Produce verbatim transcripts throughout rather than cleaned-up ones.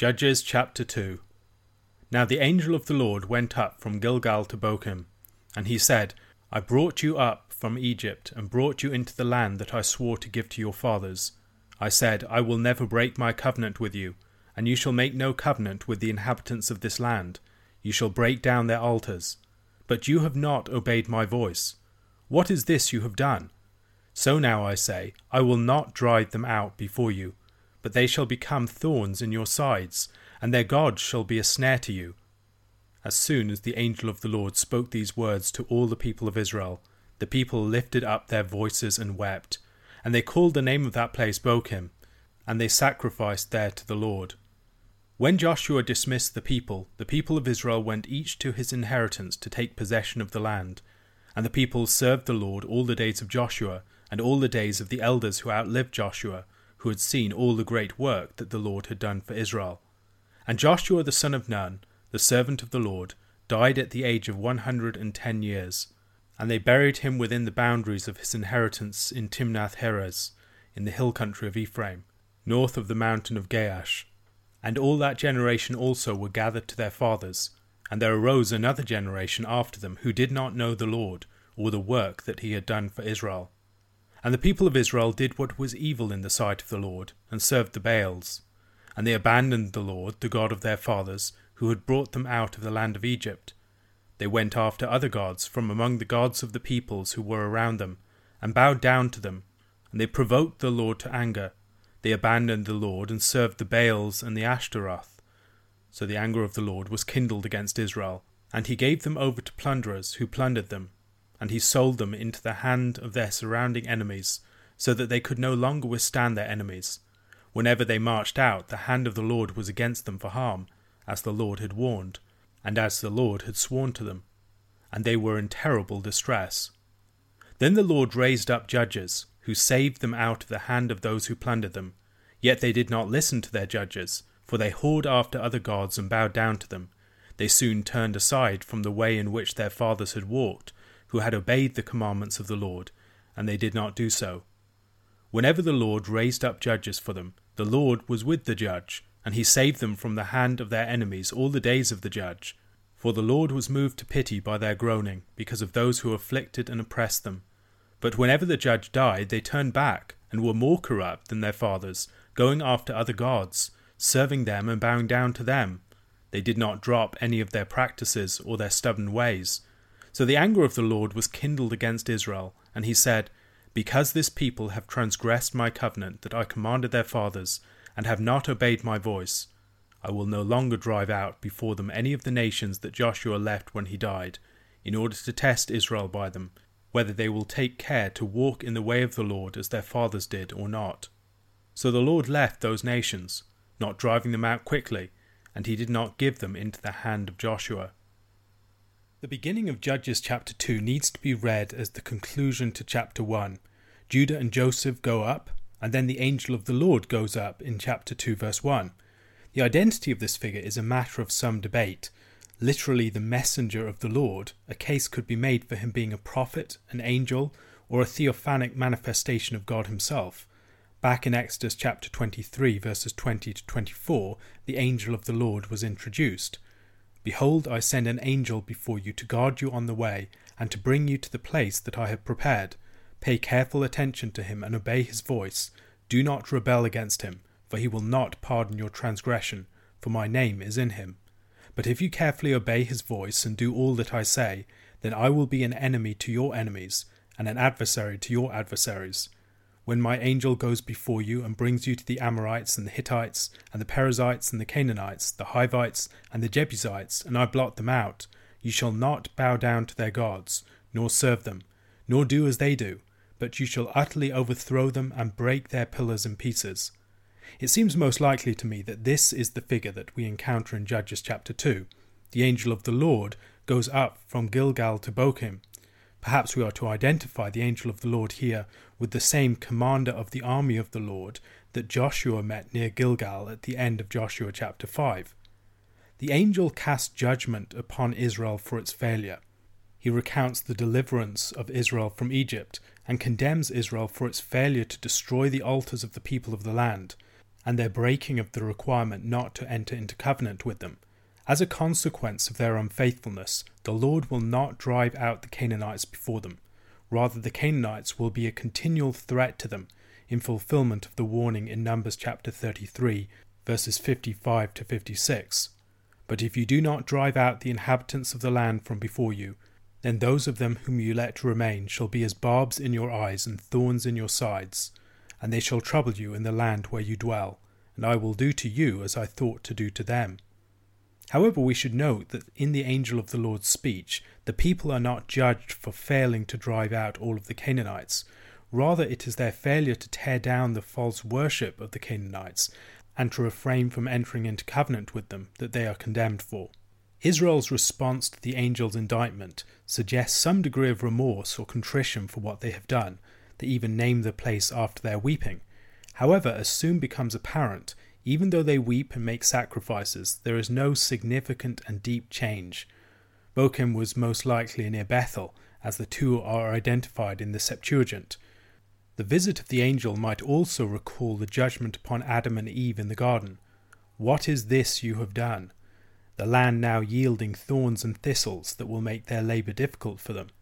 Judges chapter two. Now the angel of the Lord went up from Gilgal to Bochim, and he said, I brought you up from Egypt, and brought you into the land that I swore to give to your fathers. I said, I will never break my covenant with you, and you shall make no covenant with the inhabitants of this land. You shall break down their altars. But you have not obeyed my voice. What is this you have done? So now I say, I will not drive them out before you, but they shall become thorns in your sides, and their gods shall be a snare to you. As soon as the angel of the Lord spoke these words to all the people of Israel, the people lifted up their voices and wept, and they called the name of that place Bochim, and they sacrificed there to the Lord. When Joshua dismissed the people, the people of Israel went each to his inheritance to take possession of the land. And the people served the Lord all the days of Joshua, and all the days of the elders who outlived Joshua, who had seen all the great work that the Lord had done for Israel. And Joshua the son of Nun, the servant of the Lord, died at the age of one hundred and ten years. And they buried him within the boundaries of his inheritance in Timnath-Heres, in the hill country of Ephraim, north of the mountain of Gaash. And all that generation also were gathered to their fathers. And there arose another generation after them who did not know the Lord, or the work that he had done for Israel. And the people of Israel did what was evil in the sight of the Lord, and served the Baals. And they abandoned the Lord, the God of their fathers, who had brought them out of the land of Egypt. They went after other gods from among the gods of the peoples who were around them, and bowed down to them. And they provoked the Lord to anger. They abandoned the Lord, and served the Baals and the Ashtaroth. So the anger of the Lord was kindled against Israel, and he gave them over to plunderers who plundered them, and he sold them into the hand of their surrounding enemies, so that they could no longer withstand their enemies. Whenever they marched out, the hand of the Lord was against them for harm, as the Lord had warned, and as the Lord had sworn to them, and they were in terrible distress. Then the Lord raised up judges, who saved them out of the hand of those who plundered them. Yet they did not listen to their judges, for they whored after other gods and bowed down to them. They soon turned aside from the way in which their fathers had walked, who had obeyed the commandments of the Lord, and they did not do so. Whenever the Lord raised up judges for them, the Lord was with the judge, and he saved them from the hand of their enemies all the days of the judge. For the Lord was moved to pity by their groaning, because of those who afflicted and oppressed them. But whenever the judge died, they turned back, and were more corrupt than their fathers, going after other gods, serving them and bowing down to them. They did not drop any of their practices or their stubborn ways. So the anger of the Lord was kindled against Israel, and he said, Because this people have transgressed my covenant that I commanded their fathers, and have not obeyed my voice, I will no longer drive out before them any of the nations that Joshua left when he died, in order to test Israel by them, whether they will take care to walk in the way of the Lord as their fathers did or not. So the Lord left those nations, not driving them out quickly, and he did not give them into the hand of Joshua. The beginning of Judges chapter two needs to be read as the conclusion to chapter one. Judah and Joseph go up, and then the angel of the Lord goes up in chapter two verse one. The identity of this figure is a matter of some debate. Literally the messenger of the Lord, a case could be made for him being a prophet, an angel, or a theophanic manifestation of God himself. Back in Exodus chapter twenty-three verses twenty to twenty-four, the angel of the Lord was introduced. Behold, I send an angel before you to guard you on the way, and to bring you to the place that I have prepared. Pay careful attention to him and obey his voice. Do not rebel against him, for he will not pardon your transgression, for my name is in him. But if you carefully obey his voice and do all that I say, then I will be an enemy to your enemies, and an adversary to your adversaries. When my angel goes before you and brings you to the Amorites and the Hittites and the Perizzites and the Canaanites, the Hivites and the Jebusites, and I blot them out, you shall not bow down to their gods, nor serve them, nor do as they do, but you shall utterly overthrow them and break their pillars in pieces. It seems most likely to me that this is the figure that we encounter in Judges chapter two. The angel of the Lord goes up from Gilgal to Bochim. Perhaps we are to identify the angel of the Lord here with the same commander of the army of the Lord that Joshua met near Gilgal at the end of Joshua chapter five. The angel casts judgment upon Israel for its failure. He recounts the deliverance of Israel from Egypt and condemns Israel for its failure to destroy the altars of the people of the land. and their breaking of the requirement not to enter into covenant with them. As a consequence of their unfaithfulness, the Lord will not drive out the Canaanites before them. Rather, the Canaanites will be a continual threat to them, in fulfillment of the warning in Numbers chapter thirty-three, verses fifty-five to fifty-six. But if you do not drive out the inhabitants of the land from before you, then those of them whom you let remain shall be as barbs in your eyes and thorns in your sides, and they shall trouble you in the land where you dwell, and I will do to you as I thought to do to them. However, we should note that in the angel of the Lord's speech, the people are not judged for failing to drive out all of the Canaanites. Rather, it is their failure to tear down the false worship of the Canaanites and to refrain from entering into covenant with them that they are condemned for. Israel's response to the angel's indictment suggests some degree of remorse or contrition for what they have done. They even name the place after their weeping. However, as soon becomes apparent, even though they weep and make sacrifices, there is no significant and deep change. Bochim was most likely near Bethel, as the two are identified in the Septuagint. The visit of the angel might also recall the judgment upon Adam and Eve in the garden. What is this you have done? The land now yielding thorns and thistles that will make their labour difficult for them.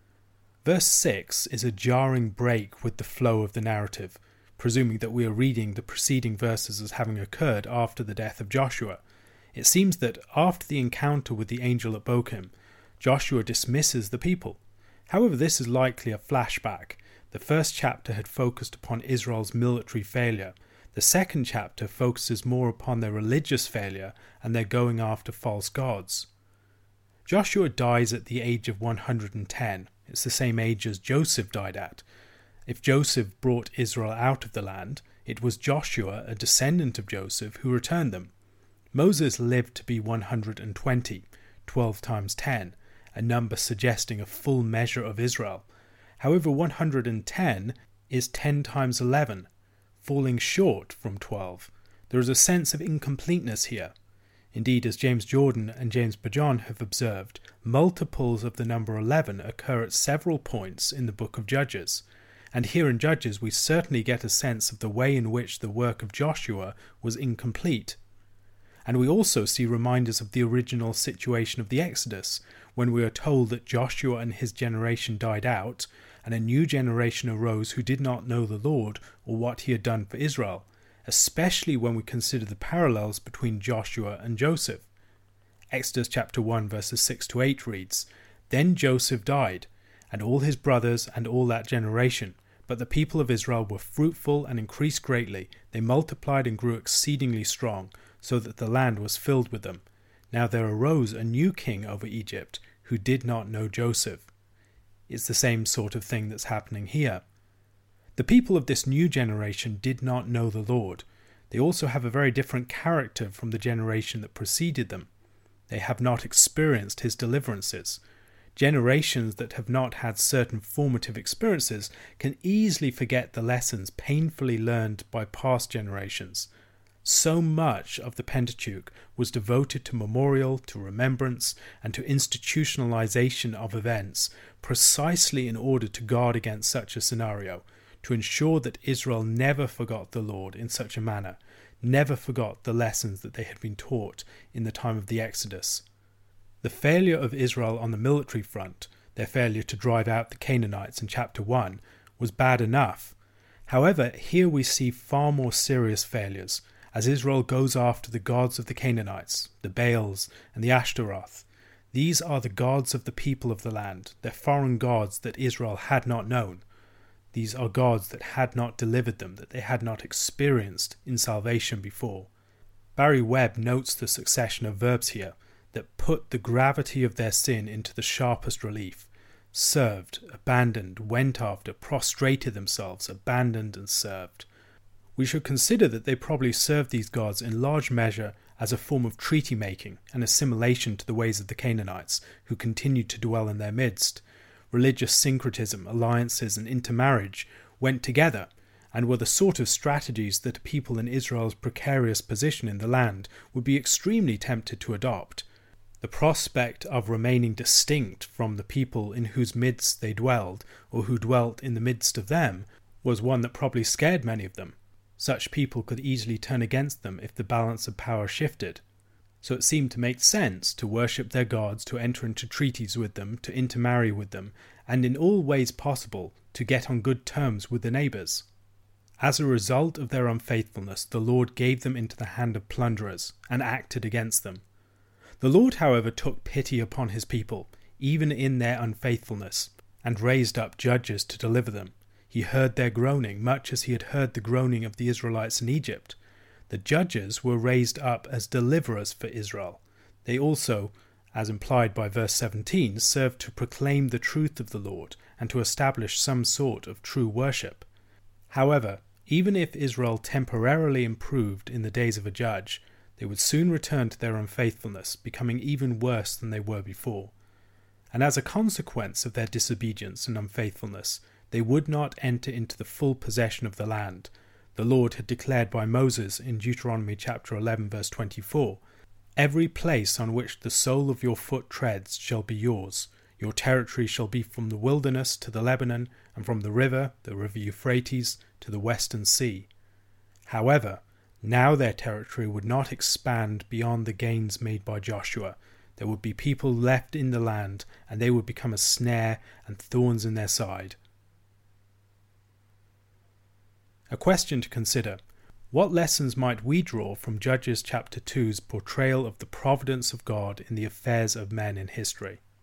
Verse six is a jarring break with the flow of the narrative, presuming that we are reading the preceding verses as having occurred after the death of Joshua. It seems that after the encounter with the angel at Bochim, Joshua dismisses the people. However, this is likely a flashback. The first chapter had focused upon Israel's military failure. The second chapter focuses more upon their religious failure and their going after false gods. Joshua dies at the age of one hundred ten. It's the same age as Joseph died at. If Joseph brought Israel out of the land, it was Joshua, a descendant of Joseph, who returned them. Moses lived to be one hundred twenty, twelve times ten, a number suggesting a full measure of Israel. However, one hundred ten is ten times eleven, falling short from twelve. There is a sense of incompleteness here. Indeed, as James Jordan and James Bajon have observed, multiples of the number eleven occur at several points in the book of Judges. And here in Judges we certainly get a sense of the way in which the work of Joshua was incomplete. And we also see reminders of the original situation of the Exodus, when we are told that Joshua and his generation died out, and a new generation arose who did not know the Lord or what he had done for Israel, especially when we consider the parallels between Joshua and Joseph. Exodus chapter one verses six to eight reads, "Then Joseph died, and all his brothers and all that generation. But the people of Israel were fruitful and increased greatly. They multiplied and grew exceedingly strong, so that the land was filled with them. Now there arose a new king over Egypt, who did not know Joseph." It's the same sort of thing that's happening here. The people of this new generation did not know the Lord. They also have a very different character from the generation that preceded them. They have not experienced his deliverances. Generations that have not had certain formative experiences can easily forget the lessons painfully learned by past generations. So much of the Pentateuch was devoted to memorial, to remembrance, and to institutionalization of events, precisely in order to guard against such a scenario, to ensure that Israel never forgot the Lord in such a manner, never forgot the lessons that they had been taught in the time of the Exodus. The failure of Israel on the military front, their failure to drive out the Canaanites in chapter one, was bad enough. However, here we see far more serious failures, as Israel goes after the gods of the Canaanites, the Baals and the Ashtaroth. These are the gods of the people of the land, their foreign gods that Israel had not known. These are gods that had not delivered them, that they had not experienced in salvation before. Barry Webb notes the succession of verbs here that put the gravity of their sin into the sharpest relief. Served, abandoned, went after, prostrated themselves, abandoned and served. We should consider that they probably served these gods in large measure as a form of treaty-making and assimilation to the ways of the Canaanites, who continued to dwell in their midst. Religious syncretism, alliances, and intermarriage went together, and were the sort of strategies that people in Israel's precarious position in the land would be extremely tempted to adopt. The prospect of remaining distinct from the people in whose midst they dwelled, or who dwelt in the midst of them, was one that probably scared many of them. Such people could easily turn against them if the balance of power shifted. So it seemed to make sense to worship their gods, to enter into treaties with them, to intermarry with them, and in all ways possible to get on good terms with the neighbours. As a result of their unfaithfulness, the Lord gave them into the hand of plunderers and acted against them. The Lord, however, took pity upon his people, even in their unfaithfulness, and raised up judges to deliver them. He heard their groaning, much as he had heard the groaning of the Israelites in Egypt. The judges were raised up as deliverers for Israel. They also, as implied by verse seventeen, served to proclaim the truth of the Lord and to establish some sort of true worship. However, even if Israel temporarily improved in the days of a judge, they would soon return to their unfaithfulness, becoming even worse than they were before. And as a consequence of their disobedience and unfaithfulness, they would not enter into the full possession of the land. The Lord had declared by Moses in Deuteronomy chapter eleven verse twenty-four, "Every place on which the sole of your foot treads shall be yours. Your territory shall be from the wilderness to the Lebanon, and from the river, the river Euphrates, to the western sea." However, now their territory would not expand beyond the gains made by Joshua. There would be people left in the land, and they would become a snare and thorns in their side. A question to consider: what lessons might we draw from Judges chapter two's portrayal of the providence of God in the affairs of men in history?